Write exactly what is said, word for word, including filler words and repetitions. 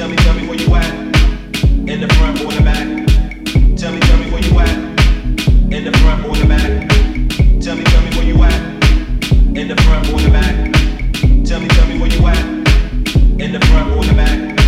Tell me, tell me where you at. In the front or the back. Tell me, tell me where you at. In the front or the back. Tell me, tell me where you at. In the front or the back. Tell me, tell me where you at. In the front or the back.